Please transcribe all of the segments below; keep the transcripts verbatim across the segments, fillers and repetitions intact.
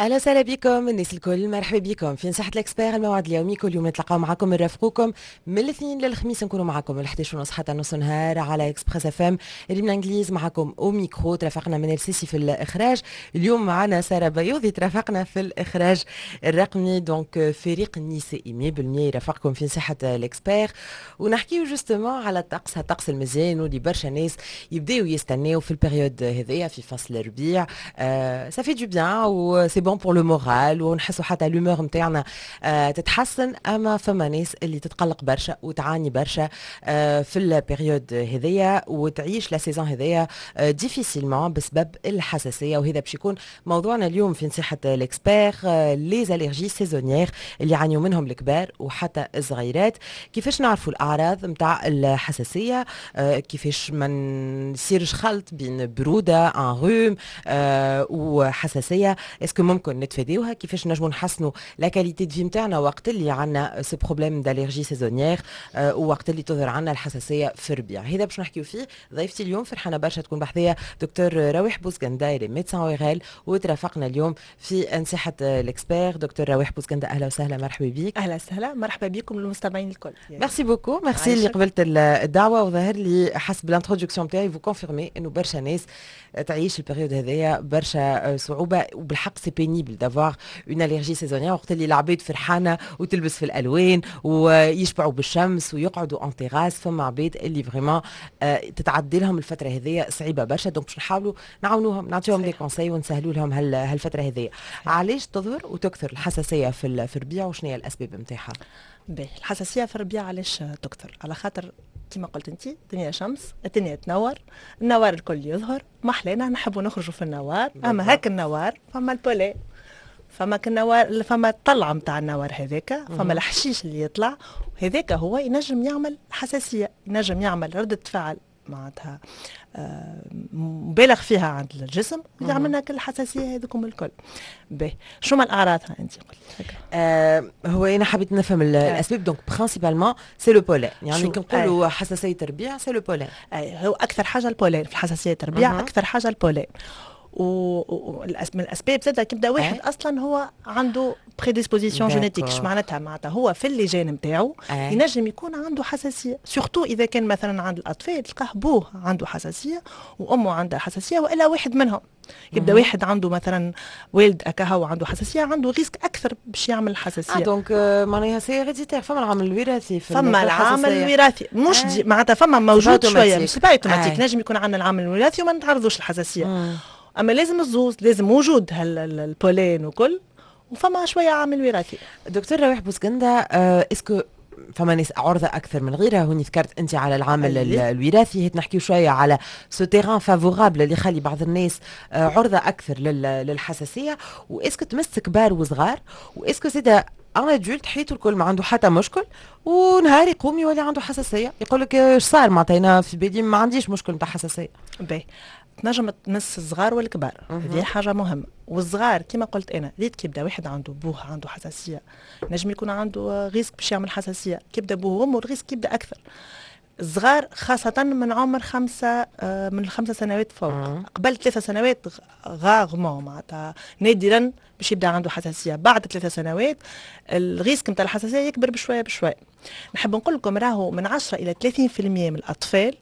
اهلا وسهلا بكم الناس الكل، مرحبا بكم في نصيحة الاكسبير، الموعد اليومي كل يوم نتلاقاو معكم نرافقوكم من الاثنين للخميس، نكونوا معكم من الحداش ونص حتى نص نهار على اكسبريس اف ام. اللي بالانجليز معكم او ميكرو، ترافقنا من السيسي في الاخراج. اليوم معنا ساره بيوضي ترافقنا في الاخراج الرقمي. دونك فريق النسائي مية بالمية يرافقكم في نصيحة الاكسبير، ونحكيو جوستومون على الطقس، الطقس المزيان واللي برشا ناس يبداو يستناو في البريود هذيا في فصل الربيع. آه ça fait du bien و c'est bon pour le moral، ونحسوا حتى l'humeur نتاعنا آه تتحسن. اما فما ناس اللي تتقلق برشا وتعاني برشا آه في البريود هذيا وتعيش لا سيزون هذيا آه ديفيسيلمون بسبب الحساسيه. وهذا باش يكون موضوعنا اليوم في نصيحه الاكسبير، آه لي زاليرجي سيزونيير اللي يعانيوا منهم الكبار وحتى الصغيرات. كيفاش نعرفوا الاعراض نتاع الحساسيه، آه كيفاش ما نصيرش خلط بين بروده ان روم آه وحساسيه، اسكو ممكن نتفاديوها، كيفاش نجموا نحسنوا لا كاليتي دو في نتاعنا وقت اللي عندنا سو بروبليم داليرجي سيزونيير آه ووقت اللي تظهر عندنا الحساسيه في الربيع. هذا باش نحكيو فيه. ضيفتي اليوم فرحانه برشا تكون بحذايا دكتور رويح بوزغندا، اللي ميدسان اوغال، وترافقنا اليوم في نصيحه الاكسبير. دكتور رويح بوزغندا، اهلا وسهلا، مرحبا بك. اهلا وسهلا، مرحبا بكم المستمعين الكل. ميرسي بوكو، ميرسي اللي قبلت الدعوه. وظاهر لي حسب الانتروداكسيون تاعي فو كونفيرمي انه برشا ناس تعيش البريود هذايا برشا صعوبه، وبالحق سي بينيبل دافوار اون اليرجي سيزونيير وقت اللي العباد فرحانه وتلبس في الالوان ويشبعوا بالشمس ويقعدوا اون تيراس. فما عباد اللي فريمون تتعدي لهم الفتره هذيا صعيبه برشا، دونك باش نحاولوا نعاونوهم، نعطيهم دي كونساي ونسهلوا لهم هالفتره هذيا. علاش تظهر وتكثر الحساسيه في في الربيع وشنو هي الاسباب نتاعها؟ باهي، الحساسيه في الربيع علاش تكثر؟ على خاطر كما قلت انت، الدنيا شمس، الدنيا تنور، النوار الكل يظهر، ما حلينا نحبوا نخرجوا في النوار. اما هاك النوار فما البولي، فما كالنوار، فما الطلعه نتاع النوار هذاك، فما الحشيش اللي يطلع، وهذاك هو ينجم يعمل حساسيه، ينجم يعمل رده فعل معناتها آه مبالغ فيها عند الجسم، يعمل لنا كل الحساسيه هذوكم الكل. باهي، شو ما الاعراض انت قلت؟ آه هو انا حبيت نفهم الاسباب. دونك برينسيبالمون سي لو بولين، يعني كنقولوا حساسيه الربيع سي لو بولين. اي، هو اكثر حاجه البولين في الحساسيه الربيع، اكثر حاجه البولين. ومن الاسباب زاد كيبدا واحد أه؟ اصلا هو عنده بريديسبوزيسيون جينيتيك. اش معناتها؟ معناتها هو في اللجان نتاعو أه؟ ينجم يكون عنده حساسيه، سورتو اذا كان مثلا عند الاطفال تلقاه بوه عنده حساسيه وامه عندها حساسيه، والا واحد منهم يبدا مم. واحد عنده مثلا والد اكاها وعنده حساسيه، عنده ريسك اكثر باش يعمل حساسيه. اه دونك معناها سي هيريديتير. فما العامل الوراثي، فما العامل الوراثي مش آه. معناتها فما موجود شويه، مش با اوتوماتيك. نجم يكون عندنا العامل الوراثي وما نتعرضوش للحساسيه. مم. اما لازم الزوز، لازم وجود هالبولين وكل، وفما شويه عامل وراثي. دكتور رويح بوزغندا، آه اسكو فما ناس عرضه اكثر من غيرها؟ هوني ذكرت انت على العامل الوراثي، هيت نحكيو شويه على سو تيران فافورابل اللي يخلي بعض الناس آه عرضه اكثر للحساسيه. واسكو تمس كبار وصغار، واسكو سيدا ان ادولت حياته الكل ما عنده حتى مشكل، ونهار يقوم يولي عنده حساسيه يقول لك اش صار؟ معناتها انا في بالي ما عنديش مشكل نتاع حساسيه. باهي، تنجم تمس الصغار والكبار، هذه حاجه مهمه. والصغار كما قلت انا، ريت كيبدا واحد عنده بوه عنده حساسيه، نجم يكون عنده ريسك باش يعمل حساسيه. كيبدا بوه وامه الريسك يبدا اكثر. الصغار خاصة من عمر خمسة آه من الخمسة سنوات فوق. أه. قبل ثلاثة سنوات غاغمون معناتها نادرا باش يبدا عنده حساسية. بعد ثلاثة سنوات الريسك نتاع الحساسية يكبر بشوية بشوية. نحب نقول لكم راهو من عشرة إلى ثلاثين بالمئة من الأطفال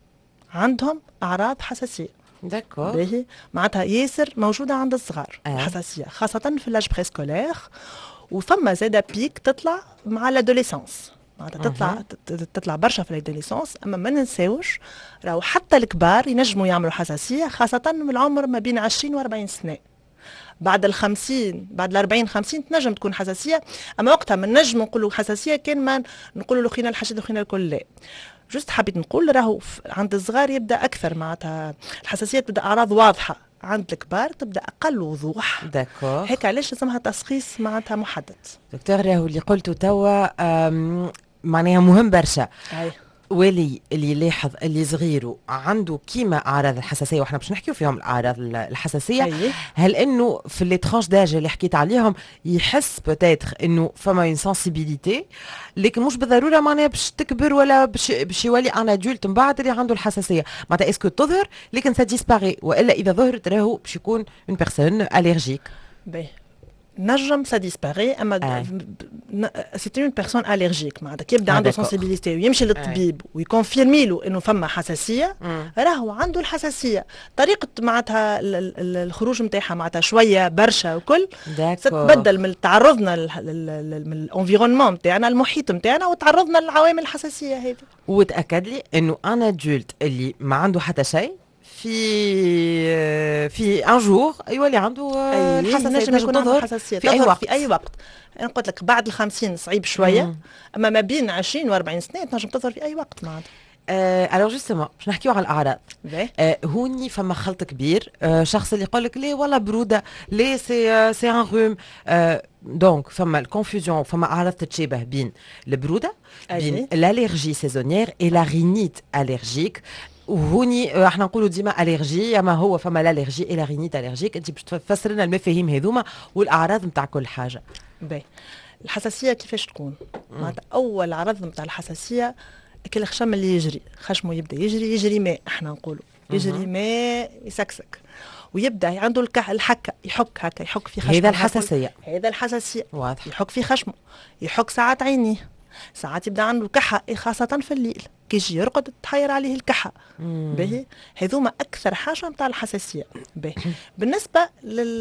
عندهم أعراض حساسية. داكور. باهي، معناتها ياسر موجودة عند الصغار أه. الحساسية، خاصة في اللاج بريسكولير. وفما زادة بيك تطلع مع الادوليسانس، معناتها تطلع تطلع برشا في الادوليسونس. اما ما ننساوش راهو حتى الكبار ينجموا يعملوا حساسيه، خاصه من العمر ما بين عشرين وأربعين سنه. بعد الخمسين، بعد الأربعين خمسين تنجم تكون حساسيه، اما وقتها ما نجموا نقولوا حساسيه كان ما نقولوا له خينا الحشد وخينا الكل. لا، جست حبيت نقول راهو عند الصغار يبدا اكثر، معناتها الحساسيه تبدا اعراض واضحه، عند الكبار تبدا اقل وضوح. داكور. هيك علاش لازمها تشخيص معناتها محدد. دكتور، راهو اللي قلته توا معناها مهم برشا. أي. والي اللي يلاحظ اللي صغيره عنده كيما اعراض الحساسيه، واحنا باش نحكيو فيهم الاعراض الحساسيه. أيه. هل انه في لي ترانش داج اللي حكيت عليهم يحس بوتيتر انه فما اون سنسيبيليتي، لكن مش بالضروره معناها باش تكبر ولا باش باش يولي ان ادولت من بعد اللي عنده الحساسيه. معناتها اسكو تظهر لكن سا ديسباري، والا اذا ظهرت راهو باش يكون اون بيرسون اليرجيك. باهي، نجم ça disparaît اما c'est une personne allergique معناتها كي يبدا عنده sensibilité ويمشي للطبيب ويكونفيرمي له انه فما حساسيه راهو عنده الحساسيه. طريقه معناتها الخروج نتاعها معناتها شويه برشا وكل تتبدل من تعرضنا من الانفيرونمون نتاعنا المحيط نتاعنا وتعرضنا للعوامل الحساسيه هذه. وتاكد لي انه انا جولت اللي ما عنده حتى شيء في في ان جور يولي عنده الحساسيه تنجم تظهر الحساسيه في اي وقت في اي وقت. انا قلت لك بعد الخمسين صعيب شويه مم. اما ما بين عشرين وأربعين سنه تنجم تظهر في اي وقت معناتها. الوغ جوستومون باش نحكيو على الاعراض. أه هوني فما خلط كبير. أه شخص اللي يقول لك ليه ولا بروده ليه سي سي ان روم. أه دونك فما الكونفوزيون فما اعراض تتشابه بين البروده بين الالرجي سيزونيير اي لا رينيت الرجيك. وهوني احنا نقولوا ديما الرجي اما هو فما الالرجي الى رينيت الرجيك. انت باش تفسر لنا المفاهيم هذوما والاعراض نتاع كل حاجه. باهي الحساسيه كيفاش تكون؟ معناتها اول عرض نتاع الحساسيه كل الخشم اللي يجري خشمه يبدا يجري يجري ماء احنا نقولوا يجري ماء يسكسك ويبدا عنده الكح الحكه يحك هكا يحك في خشمه. هذا الحساسيه هذا الحساسيه واضح. يحك في خشمه يحك ساعات عينيه ساعات يبدا عنده كحه خاصه في الليل كي يجي يرقد تحير عليه الكحه. باهي هذوما اكثر حاجه نتاع الحساسيه. باهي بالنسبه لل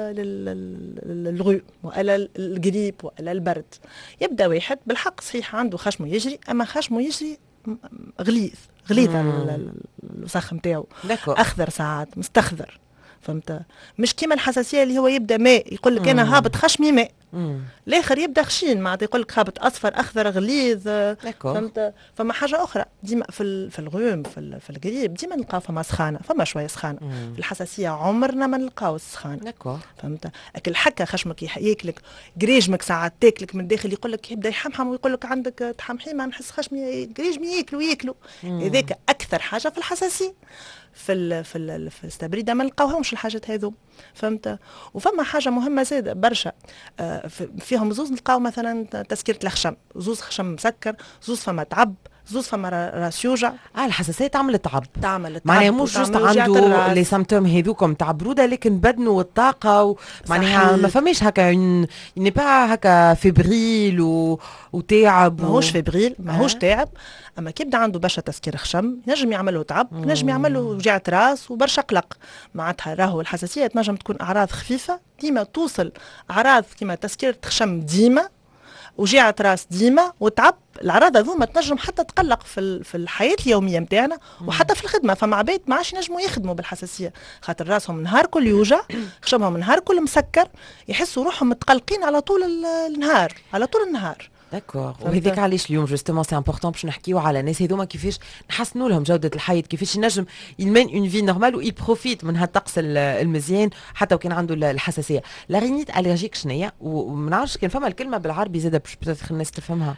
للغو ولا الجريب ولا البرد يبدا واحد بالحق صحيح عنده خشمه يجري اما خشمه يجري غليظ غليظ الوسخ نتاعو اخضر ساعات مستخضر فهمت مش كيما الحساسيه اللي هو يبدا ماء يقول لك انا هابط خشمي ماء الاخر يبدا خشين معناتها يقول لك هابط اصفر اخضر غليظ فهمت. فما حاجه اخرى ديما في في الغيوم في, في القريب ديما نلقاو فما سخانه فما شويه سخانه. مم. في الحساسيه عمرنا ما نلقاو السخانه فهمت. اكل حكه خشمك ياكلك قريجمك ساعات تاكلك من الداخل يقول لك يبدا يحمحم ويقول لك عندك تحمحي ما نحس خشمي قريجمي ياكلوا ياكلوا هذاك اكثر حاجه في الحساسيه. في ال في ال في التبريد ما نلقاوهمش الحاجات هذو فهمت. وفما حاجه مهمه زاده برشا آه فيهم زوز نلقاو مثلا تسكيره الخشم زوز خشم مسكر زوز فما تعب زوز فما راس يوجع. اه الحساسيه تعمل التعب تعمل التعب معناها مش جوست عنده لي سيمبتوم هذوكم تاع بروده لكن بدنه والطاقه معناها ما فماش هكا ني با هكا فيبريل و... وتعب ماهوش و... فيبريل ماهوش آه. تعب اما كيبدا عنده برشا تسكير خشم ينجم يعمل له تعب ينجم يعمل له وجعه راس وبرشا قلق. معناتها راهو الحساسيه تنجم تكون اعراض خفيفه ديما توصل اعراض كيما تسكير خشم ديما وجعه راس ديما وتعب. الاعراض هذوما تنجم حتى تقلق في في الحياه اليوميه نتاعنا وحتى في الخدمه. فما عباد ما عادش ينجموا يخدموا بالحساسيه خاطر راسهم نهار كل يوجع خشمهم نهار كل مسكر يحسوا روحهم متقلقين على طول النهار على طول النهار. داكور. وهذيك علاش اليوم جوستومون سي امبورطون باش نحكيو على الناس هذوما كيفاش نحسنوا لهم جوده الحياه كيفاش ينجم يمين اون في نورمال و يبروفيت من هالطقس المزيان حتى وكان عنده الحساسيه. لا رينيت الرجيك شنيا وما نعرفش كان فما الكلمه بالعربي زاده باش بتاتخ الناس تفهمها.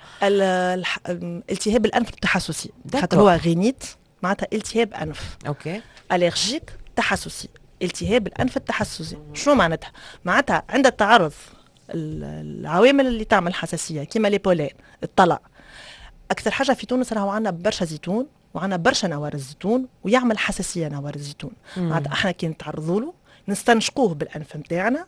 التهاب الانف التحسسي خاطر هو رينيت معناتها التهاب انف. اوكي. الرجيك تحسسي التهاب الانف التحسسي. شنو معناتها؟ معناتها عند التعرض العوامل اللي تعمل حساسيه كيما لي بولين الطلع. اكثر حاجه في تونس راهو عندنا برشا زيتون وعندنا برشا نوار الزيتون ويعمل حساسيه نوار الزيتون. معناتها احنا كي نتعرضوا له نستنشقوه بالانف نتاعنا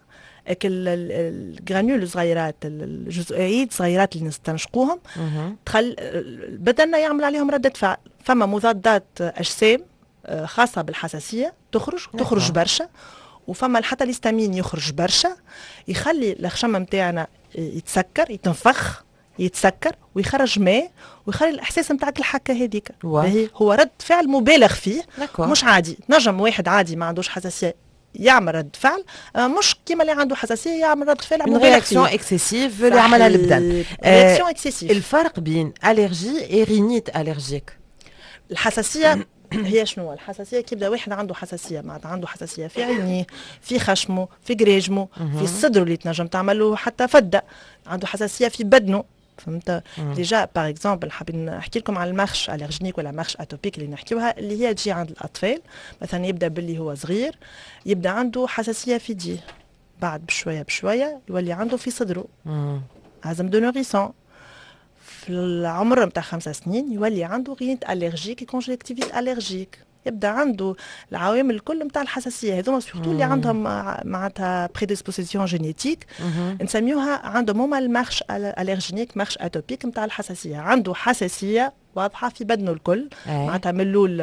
الجرانيول صغيرات الجزيئات صغيرات اللي نستنشقوهم تخل بدلنا يعمل عليهم رده فعل. فما مضادات اجسام خاصه بالحساسيه تخرج تخرج برشا وفما حتى الهستامين يخرج برشا يخلي الخشم نتاعنا يتسكر يتنفخ يتسكر ويخرج ماء ويخلي الاحساس نتاعك الحكه هذيك. هو رد فعل مبالغ فيه لكو. مش عادي. نجم واحد عادي ما عندوش حساسيه يعمل رد فعل مش كيما اللي عنده حساسيه يعمل رد فعل مبالغ رياكسيون اكسيسيف اللي يعملها البدن. رياكسيون اكسيسيف. الفرق بين الرجي و رينيت الرجيك الحساسيه هي شنو؟ الحساسيه كيبدا واحد عنده حساسيه معناتها عنده حساسيه في عينيه في خشمه في قريجمه في الصدر اللي تنجم تعمله حتى فده عنده حساسيه في بدنه فهمت. ديجا باغ اكزومبل حابين نحكي لكم على المخش الرجينيك ولا مخش اتوبيك اللي نحكيوها اللي هي تجي عند الاطفال مثلا يبدا باللي هو صغير يبدا عنده حساسيه في يديه بعد بشويه بشويه يولي عنده في صدره عزم دو نوريسون. في العمر نتاع خمسة سنين يولي عنده رينيت الرجيك كونجكتيفيت الرجيك يبدا عنده العوامل الكل نتاع الحساسيه. هذوما سورتو اللي عندهم معناتها بريديسبوزيسيون جينيتيك نسميوها عندهم هما المارش الرجينيك مارش اتوبيك نتاع الحساسيه. عنده حساسيه واضحه في بدنه الكل معناتها من الاول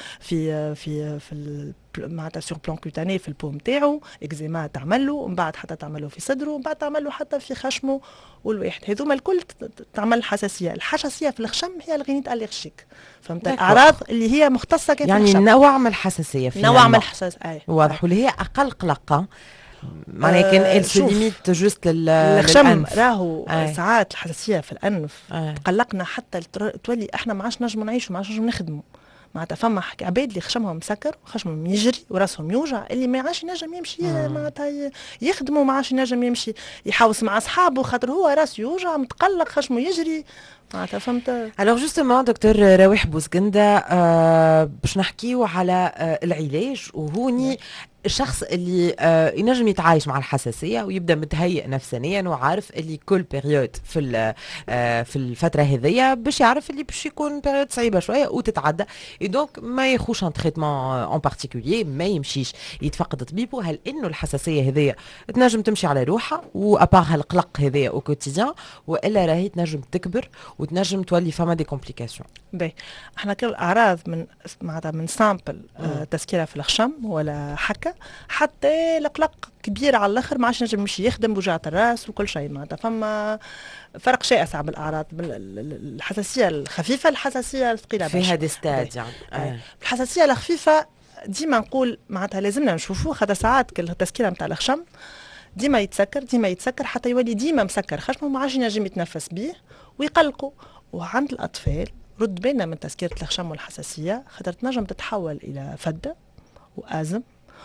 في في في معناتها سور بلان كوتاني في البو نتاعو، اكزيما تعمل له، ومن بعد حتى تعمل له في صدره، ومن بعد تعمل له حتى في خشمه والواحد. هذوما الكل تعمل حساسيه. الحساسيه في الخشم هي الغينيت اليرجيك، فهمت؟ الاعراض اللي هي مختصه كيف يعني نوع من الحساسيه فيها، نوع من الحساسيه واضح، واللي هي اقل قلقه معناها كان ال سو ليميت جوست للخشم. راهو ساعات الحساسيه في الانف تقلقنا حتى تولي احنا ما عادش نجموا نعيشوا، ما عادش نجموا نخدموا. معناتها فما عباد اللي خشمهم مسكر وخشمهم يجري وراسهم يوجع، اللي ما عادش ينجم يمشي معناتها يخدموا، ما عادش ينجم يمشي يحاوس مع اصحابه خاطر هو راسه يوجع متقلق خشمه يجري معناتها، فهمت؟ الوغ جوستومون دكتور رواح بوزقنده آه باش نحكيو على آه العلاج، وهوني الشخص اللي آه ينجم يتعايش مع الحساسيه ويبدا متهيئ نفسانيا وعارف اللي كل بيريود في آه في الفتره هذيا باش يعرف اللي باش يكون بيريود صعيبه شويه وتتعدى، اي دونك ما يخوش ان تريتمون اون بارتيكولير، ما يمشيش يتفقد طبيبه. هل انه الحساسيه هذيا تنجم تمشي على روحها وابار القلق هذايا او كوتيديان، والا راهي تنجم تكبر وتنجم تولي فما دي كومبليكاسيون؟ باهي، احنا كل الاعراض من معناتها من سامبل آه تسكيره في الخشم ولا حكه حتى القلق كبير على الاخر، ما عادش نجم يمشي يخدم، وجعة الراس وكل شيء. معناتها فما فرق شاسع بالاعراض، الحساسيه الخفيفه الحساسيه الثقيله فيها دي ستاد يعني. آه. الحساسيه الخفيفه ديما نقول معناتها لازمنا نشوفوه، خاطر ساعات كل التسكيره نتاع الخشم ديما يتسكر ديما يتسكر حتى يولي ديما مسكر خشمه، ما عادش ينجم يتنفس به ويقلقوا. وعند الاطفال رد بالنا من تسكيره الخشم والحساسيه، خاطر تنجم تتحول الى فده وازم،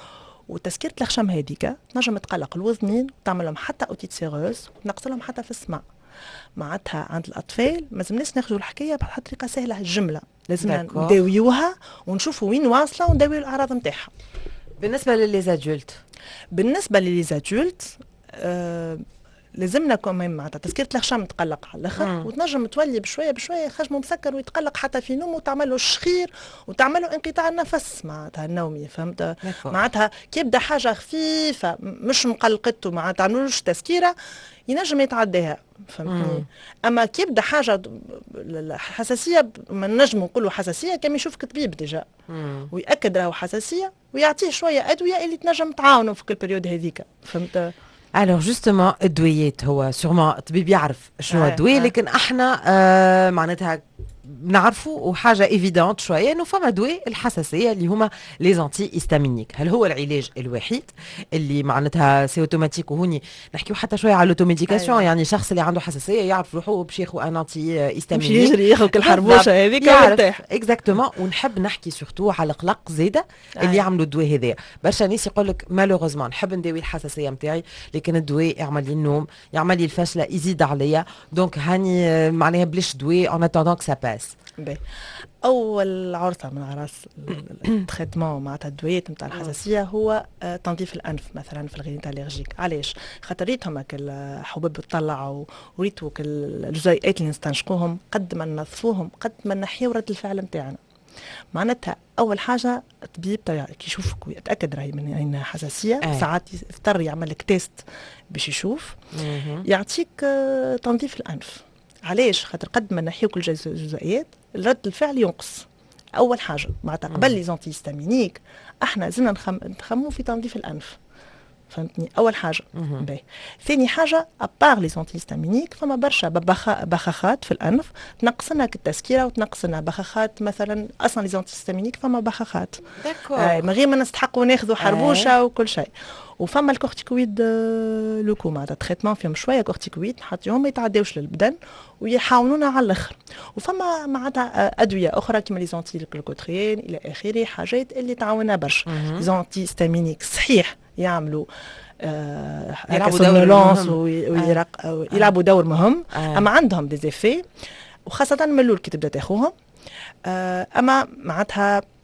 وتسكيره الخشم هذيك تنجم تقلق الوذنين وتعمل لهم حتى اوتيت سيروز وتنقص لهم حتى في السمع. معناتها عند الاطفال ما لازمناش ناخذوا الحكايه بطريقه سهله الجمله، لازمنا نداويوها ونشوفوا وين واصله ونداويو الاعراض نتاعها. بالنسبه لليزادولت بالنسبه لليزادولت آه لازمنا كمان معناتها تسكيره الخشم تقلق على الاخر، وتنجم تولي بشويه بشويه خشمه مسكر ويتقلق حتى في نومه، وتعمل له الشخير وتعمل له انقطاع النفس معناتها النومي، فهمت؟ معناتها كي يبدا حاجه خفيفه مش مقلقته معناتها تعملوش تسكيره ينجم يتعداها، فهمتني؟ اما كي يبدا حاجه الحساسيه ما نجم نقولوا حساسيه كما يشوفك طبيب ديجا وياكد راهو حساسيه ويعطيه شويه ادويه اللي تنجم تعاونه في كل بريود هذيك، فهمت؟ الوغ جوستومون الدويات هو سيغمون الطبيب يعرف شنو الدواء، لكن احنا آه معناتها نعرفوا وحاجه ايفيدونت شويه انه فما دواء الحساسيه اللي هما لي زانتي هيستامينيك. هل هو العلاج الوحيد اللي معناتها سي اوتوماتيك؟ وهوني نحكيو حتى شويه على الاوتوميديكاسيون. أيوة. يعني الشخص اللي عنده حساسيه يعرف روحه باش ياخذ ان انتي هيستامينيك، يجري ياخذ الحربوشه هذيك ويرتاح. اكزاكتومون. ونحب نحكي سورتو على القلق زاده اللي يعملوا الدواء هذا. برشا ناس يقول لك مالوغوزمون نحب نداوي الحساسيه نتاعي، لكن الدواء يعمل لي النوم، يعمل لي الفشله، يزيد عليا، دونك هاني معناها بلاش دواء اون اتوندون كو سا باس. اول عرضه من عراس التريتمون معناتها الدويات نتاع الحساسيه هو تنظيف الانف مثلا في الغينيت الالرجيك. علاش؟ خاطر ريتهم هكا الحبوب تطلعوا وريتو الجزيئات اللي نستنشقوهم قد ما ننظفوهم قد ما نحيو رد الفعل نتاعنا. معناتها اول حاجه الطبيب كي يشوفك ويتاكد راهي من عندنا حساسيه أي. ساعات يضطر يعمل لك تيست باش يشوف يعطيك تنظيف الانف. علاش؟ خاطر قد ما نحيو كل الجزيئات رد الفعل ينقص. اول حاجه معناتها قبل لي زونتي هيستامينيك احنا لازمنا نخم... نخمو في تنظيف الانف، فهمتني؟ اول حاجه. باهي. ثاني حاجه ابار لي زونتي هيستامينيك فما برشا بخ... بخاخات في الانف تنقص لنا التسكيره وتنقص لنا بخاخات. مثلا اصلا لي زونتي هيستامينيك فما بخاخات آه من غير ما نستحقوا ناخذوا حربوشه آه. وكل شيء. وفما الكورتيكويد لوكو معناتها تريتمون فيهم شويه كورتيكويد نحطيهم ما يتعداوش للبدن ويحاولونا على الاخر. وفما معناتها ادويه اخرى كيما لي زونتي الجلوكوتريين الى اخره، حاجات اللي تعاوننا برشا. لي زونتي هيستامينيك صحيح يعملوا آه يلعبوا دور مهم ويرق... آه. يلعبوا دور مهم آه. اما عندهم دي زيفي، وخاصه من الاول كي تبدا تاخوهم آه. اما معناتها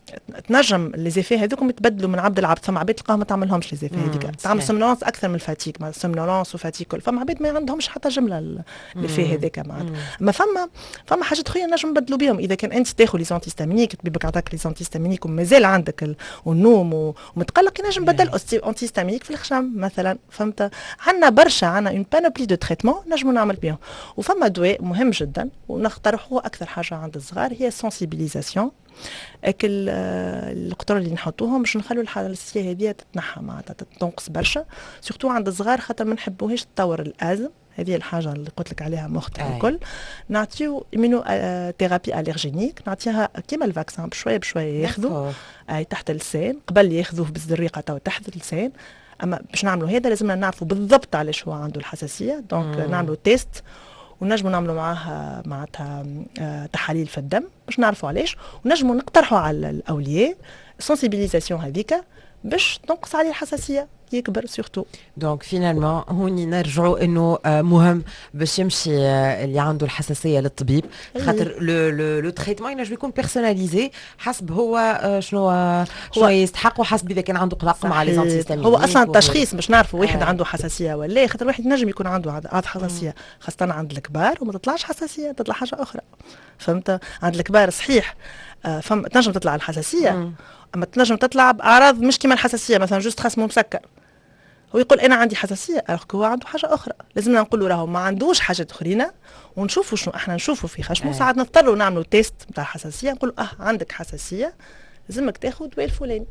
تنجم لي زيفي هذوكم يتبدلوا من عبد العبد. فما عباد تلقاهم ما تعملهمش لي زيفي هذيك، تعمل سومنولونس اكثر من الفاتيك، ما سومنولونس وفاتيك كل. فما عباد ما عندهمش حتى جمله اللي فيه هذاك معناتها. اما فما فما حاجات اخرى نجم نبدلوا بهم. اذا كان انت تاخذ لي زونتيستامينيك طبيبك عطاك لي زونتيستامينيك ومازال عندك ال... والنوم ومتقلق، ينجم نبدل انتيستامينيك في الخشم مثلا. فهمت؟ عندنا برشا، عندنا اون بانوبلي دو تريتمون نجموا نعمل بهم. وفما دواء مهم جدا ونقترحوه اكثر حاجه عند الصغار هي السنسيبيليزاسيون. اكل القطر اللي نحطوهم باش نخلوا الحساسيه هذه تتنحى معناتها تنقص برشا، سورتو عند الصغار خاطر ما نحبوهاش تطور الازم. هذه الحاجه اللي قلت لك عليها مخطئه الكل. نعطيو ايمينو ثيرابي الرجينيك، نعطيها كيما الفاكسان بشويه بشويه ياخذوا اي تحت اللسان، قبل ياخذوه بالزريقه تو تحت اللسان. اما باش نعملوا هذا لازمنا نعرفوا بالضبط علاش هو عنده الحساسيه. دونك نعملوا تيست ونجموا نعملوا معاها معناتها تحاليل في الدم باش نعرفوا علاش، ونجموا نقترحوا على الاولياء سنسيبيليزاسيون هذيك باش تنقص عليه الحساسيه يكبر سورتو. دونك فينالمون هوني نرجعوا انه مهم باش يمشي اللي عنده الحساسيه للطبيب، خاطر لو لو لو تريتمون ينجم يكون بيرسوناليزي حسب هو شنو شنو يستحق، وحسب اذا كان عنده قلق مع لي زانتيستامين. هو اصلا التشخيص باش نعرفوا واحد آه. عنده حساسيه ولا، خاطر واحد نجم يكون عنده عاد حساسيه خاصه عند الكبار وما تطلعش حساسيه، تطلع حاجه اخرى. فهمت؟ عند الكبار صحيح آه فم تنجم تطلع الحساسيه مم. اما تنجم تطلع باعراض مش كيما الحساسيه، مثلا جوست خصمه مسكر هو يقول انا عندي حساسيه، هو عنده حاجه اخرى. لازمنا نقول له راهو ما عندوش حاجات اخرين ونشوفوا شنو احنا نشوفوا في خشمه. ساعات نضطروا نعملوا تيست نتاع الحساسيه، نقول اه عندك حساسيه لازمك تاخذ دواء الفلاني.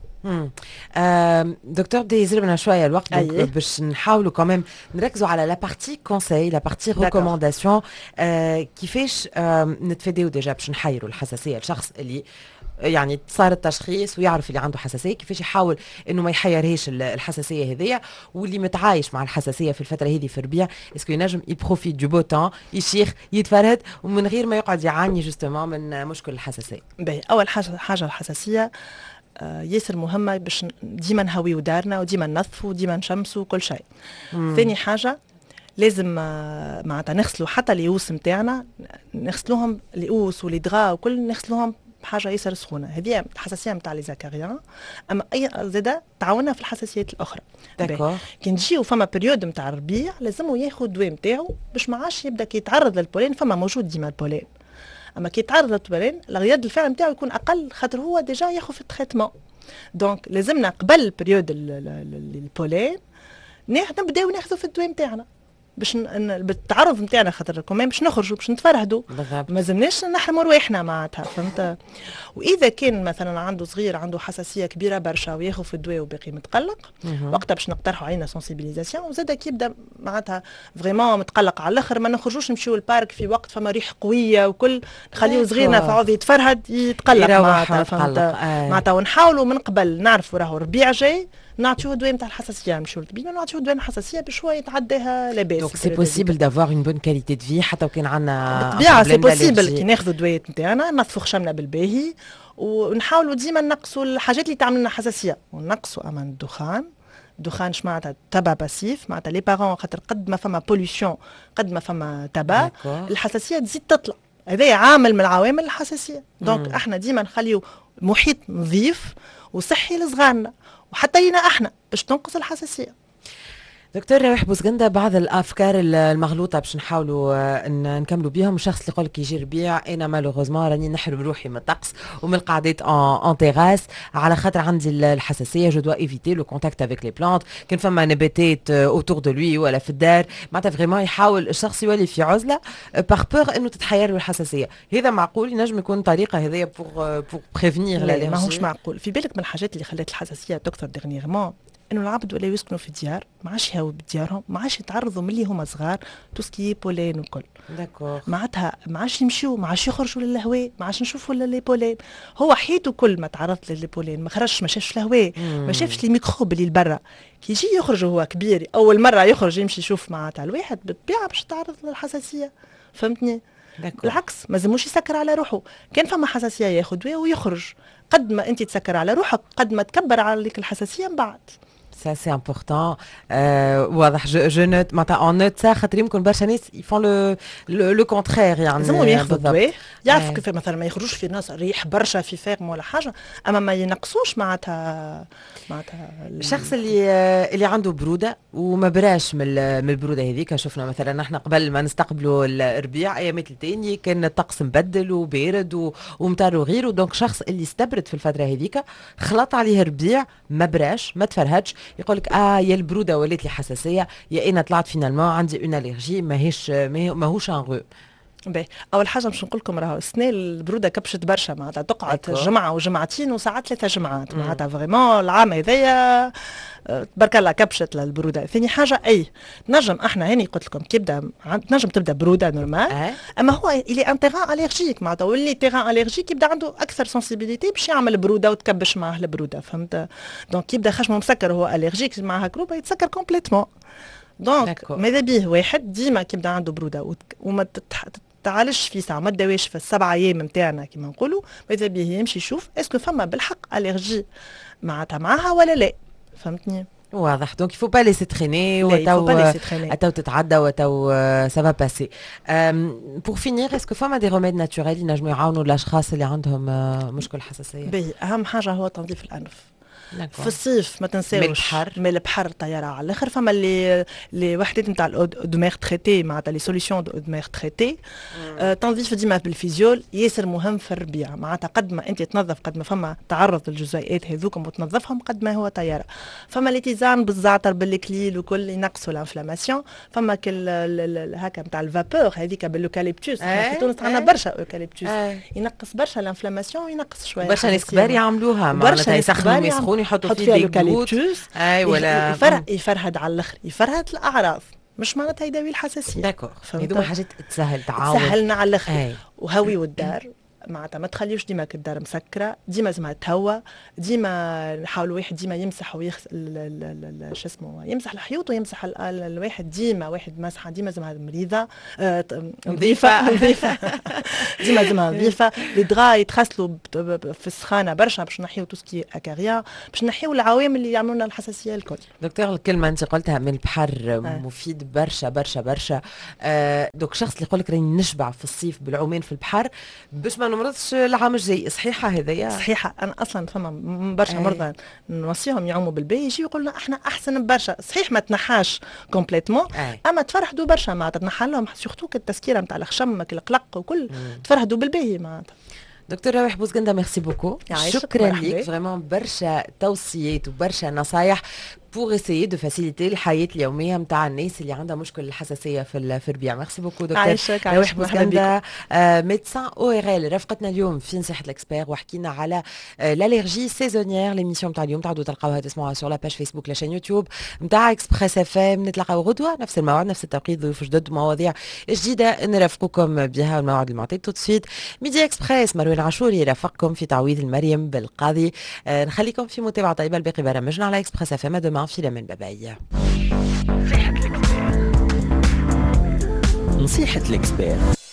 امم دكتور بدي يزربنا شويه الوقت أيه. باش نحاولوا كمان نركزوا على لا بارتي كونساي، لا بارتي ريكومونداسيون. آه كيفاش آه نتفاداو ديجا باش نحيروا الحساسيه الشخص اللي يعني صار التشخيص ويعرف اللي عنده حساسيه، كيفاش يحاول انه ما يحيرهاش الحساسيه هذيا، واللي متعايش مع الحساسيه في الفتره هذه في الربيع اسكو ينجم يبروفيت دو بوتان يشيخ يتفرهد ومن غير ما يقعد يعاني جوستومون من مشكل الحساسيه. باهي اول حاجه حاجه الحساسيه آه ياسر مهمه باش ديما نهويو دارنا وديما ننظفوا وديما نشمسوا كل شيء. ثاني حاجه لازم آه معناتها نغسلوا حتى اليوس نتاعنا، نغسلوهم اليوس والدغا وكل نغسلوهم بحاجه ياسر سخونه. هذه الحساسيه نتاع لي زكريان. اما اي زاده تعاوننا في الحساسيات الاخرى. كي نجيو فما بريود نتاع الربيع لازمو ياخذ الدواء نتاعو باش ما عادش يبدا كي يتعرض للبولين. فما موجود ديما البولين، اما كي يتعرض للبولين الرياض الفعل نتاعو يكون اقل خاطر هو ديجا ياخذ في التريتمون. دونك لازمنا قبل بريود البولين نبداو ناخذوا في الدواء نتاعنا باش بالتعرض نتاعنا، خاطر كمان باش نخرجوا باش نتفرهدوا، ما لازمناش نحرموا رواحنا معناتها. فهمت؟ واذا كان مثلا عنده صغير عنده حساسيه كبيره برشا وياخذ في الدواء وباقي متقلق، وقتها باش نقترحوا علينا سنسيبيليزاسيون. وزاد كي يبدا معناتها فريمون متقلق على الاخر ما نخرجوش نمشيو البارك في وقت فما ريح قويه وكل، نخليو صغيرنا فعوض يتفرهد يتقلق معناتها. فهمت؟ معناتها ونحاولوا من قبل نعرفوا راهو الربيع جاي نعطيوه الدواء نتاع الحساسيه، نمشيو للطبيب نعطيوه الدواء نتاع الحساسيه بشويه يتعداها لاباس. دونك سي بوسيبل دافوار اون بون كاليتي دو في حتى وكان عندنا بالطبيعه سي بوسيبل كي ناخذوا الدواء نتاعنا ننظفوا خشمنا بالباهي ونحاولوا ديما نقصوا الحاجات اللي تعمل لنا حساسيه ونقصوا امان الدخان. الدخان اش معناتها تبع باسيف، معناتها لي بارون خاطر قد ما فما بوليسيون قد ما فما تبع الحساسيه تزيد تطلع. هذا عامل من العوامل الحساسيه. دونك احنا ديما نخليو محيط نظيف وصحي لصغارنا وحتى لينا احنا باش تنقص الحساسيه. دكتور رواح بوزغندا، بعض الافكار المغلوطه باش نحاولوا نكملوا بهم. الشخص اللي يقول لك يجي ربيع انا مالوغوزمون راني نحرم روحي من الطقس ومن القعدات اون تيراس على خاطر عندي الحساسيه، جو دوا ايفيتي لو كونتاكت افيك لي بلانت، كان فما نباتات اوتور دو لوي ولا في الدار، معناتها فريمون يحاول الشخص يولي في عزله باغ بور انه تتحير له الحساسيه. هذا معقول ينجم يكون طريقه هذيا بور بور بريفنير لا ماهوش معقول. في بالك من الحاجات اللي خلات الحساسيه تكثر ديرنييرمون انه العبد ولا يسكنوا في الديار، ما عادش يهاو بديارهم، ما عادش يتعرضوا ملي هما صغار توسكي بولين وكل. داكور. معناتها ما عادش يمشيو، ما عادش يخرجوا للهواء، ما عادش نشوفوا لي بولين. هو حياته كل ما تعرضت للي بولين ما خرجش، ما شافش الهواء، ما شافش لي ميكروب اللي برا. كي يجي يخرج هو كبير اول مره يخرج يمشي يشوف معناتها الواحد بالطبيعه باش يتعرض للحساسيه. فهمتني؟ داكور. بالعكس ما لازموش يسكر على روحه. كان فما حساسيه ياخذ دواء ويخرج. قد ما انت تسكر على روحك قد ما تكبر عليك الحساسيه من بعد. ça c'est important. واضح جو جو نوت معناتها اون نوت ça خاطر يمكن برشا ناس يفون لو لو كونترير يعني لازمهم ياخذوا دواء يعرفوا كيف مثلا ما يخرجوش في ناس ريح برشا في فاقم ولا حاجه اما ما ينقصوش معناتها معناتها الشخص اللي اللي عنده بروده وما براش من من البروده هذيك. شفنا مثلا احنا قبل ما نستقبلوا الربيع ايامات الثانيه كان الطقس مبدل وبارد ومطر وغيره، دونك شخص اللي استبرد في الفتره هذيك خلط عليه ربيع ما براش ما تفرهدش يقول لك اه يا البروده ولات لي حساسيه يا انا طلعت فينالمون عندي اون الرجي ماهيش ماهوش ان غو. باهي اول حاجه باش نقول لكم راهو السنه البروده كبشت برشا معناتها تقعد جمعه وجمعتين وساعات ثلاثه جمعات معناتها فريمون العام هذايا تبارك الله كبشت للبروده. ثاني حاجه اي تنجم احنا هاني قلت لكم كي يبدا تنجم تبدا بروده نورمال أه؟ اما هو اللي ان تيغان اليرجيك معناتها واللي تيغان اليرجيك يبدا عنده اكثر سنسيبيليتي باش يعمل بروده وتكبش معاه البروده فهمت. دونك يبدا خشمه مسكر هو اليرجيك معها كروبه يتسكر كومبليتمون. دونك ماذا بيه واحد ديما كي يبدا عنده بروده وما تعالش في ساعه ما تداويش في السبع ايام نتاعنا كيما نقولوا ماذا بيه يمشي يشوف اسكو فما بالحق اليرجي معناتها معاها ولا لا فهمتني. واضح دونك يفو با ليسي تريني وتو اتو تتعدى وتو سافا باسي. بور فينير اسكو فما دي روميد ناتوريل ينجموا يعاونوا الاشخاص اللي عندهم مشكل حساسيه؟ باهي اهم حاجه هو تنظيف الانف في الصيف ما تنساوش البحر من البحر طياره على الاخر. فما اللي اللي وحدات نتاع الاودمير تريتي معناتها لي سوليسيون اودمير تريتي آه تنظيف ديما بالفيزيول ياسر مهم في الربيع معناتها قد ما انت تنظف قد ما فما تعرض للجزيئات هذوكم وتنظفهم قد ما هو طياره. فما لي تيزان بالزعتر بالكليل وكل ينقصوا الانفلاماسيون. فما كل هكا نتاع الفابور هذيك بالوكاليبتوس في تونس عندنا برشا اوكاليبتوس ينقص برشا الانفلاماسيون وينقص شويه برشا ناس كبار يعملوها معناتها يسخنوا يسخنوا يحطوا فيه اليوكاليبتوس اي ولا يفرهد يفرهد على الاخر يفرهد الاعراض مش معناتها يداوي الحساسيه. داكور هذوما حاجات تسهل تعاون سهلنا على الاخر وهوي والدار معناتها ما تخليوش ديما الدار مسكره ديما لازمها تهوى ديما نحاول الواحد ديما يمسح ويغسل شو اسمه يمسح الحيوط ويمسح الواحد ديما واحد مسحه ديما لازمها مريضه آه نظيفه نظيفه ديما لازمها نظيفه لي دغا يتغسلوا في السخانه برشا باش نحيو توسكي اكاريا باش نحيو العوامل اللي يعملوا لنا الحساسيه الكل. دكتور الكلمه انت قلتها من البحر آه. مفيد برشا برشا برشا آه دوك شخص اللي يقول لك راني نشبع في الصيف بالعومان في البحر باش ما نمرضش العام الجاي صحيحه هذايا؟ صحيحه انا اصلا فما برشا مرضى نوصيهم يعوموا بالبي يجي يقول لنا احنا احسن برشا صحيح ما تنحاش كومبليتمون اما تفرحدوا برشا معناتها تنحى لهم سورتو التسكيره نتاع الخشم القلق وكل تفرحدوا بالباهي معناتها. دكتور رواح بوزغندا ميرسي بوكو شكرا لك فريمون برشا توصيات وبرشا نصايح pour essayer de faciliter الحياة اليومية متاع الناس اللي عندها مشكل الحساسية في في الربيع. ميرسي بوكو دكتور رواح بوزغندا ميدسان او ار ال رافقتنا اليوم في نصيحة الاكسبير وحكينا على الالرجي سيزونيير. ليميسيون متاع اليوم تعودوا تلقاوها تسمعوها سور لا باج فيسبوك لا شين يوتيوب متاع اكسبريس اف ام. نتلاقاو غدوة نفس الموعد نفس التوقيت ضيوف جدد مواضيع جديدة نرافقكم بها الموعد المعتاد تو سويت ميدي اكسبريس. مروان عاشوري رافقكم في تعويض المريم بالقاضي. نخليكم في متابعة طيبة لباقي برامجنا على اكسبريس اف ام. دماغ في لمن بابايا نصيحة الإكسبير.